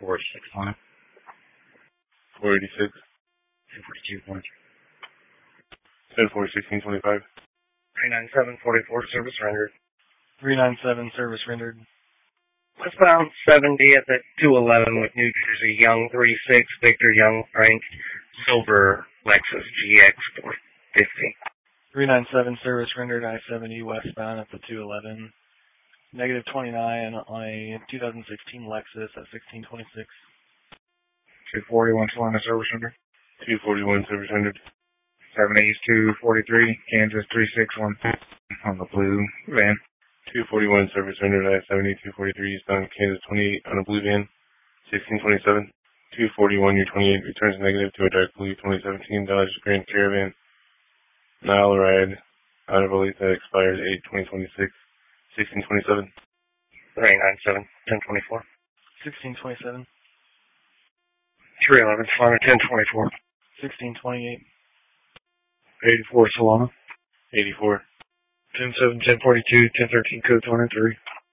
46 on it. 486. 242.3. 10-4-16-25. 39744 service rendered. 397 service rendered. Westbound 70 at the 211 with New Jersey Young 36, Victor Young Frank, silver Lexus GX 450. 397 service rendered, I-70 westbound at the 211. Negative 29 on a 2016 Lexus at 1626. 241 Solana service rendered. 241 service rendered. 7 East 243, Kansas 361 on the blue van. 241 service rendered, I-70, 243 eastbound Kansas 28 on a blue van. 1627. 241, your 28 returns negative to a dark blue 2017 Dodge Grand Caravan. Mile ride out of a lease that expires 8/2026. 1627. 397 1024. 1627. 311 Solana 1024. 1628. 84 Solana. 84. 10-7, 10-42, 10-13 code 23.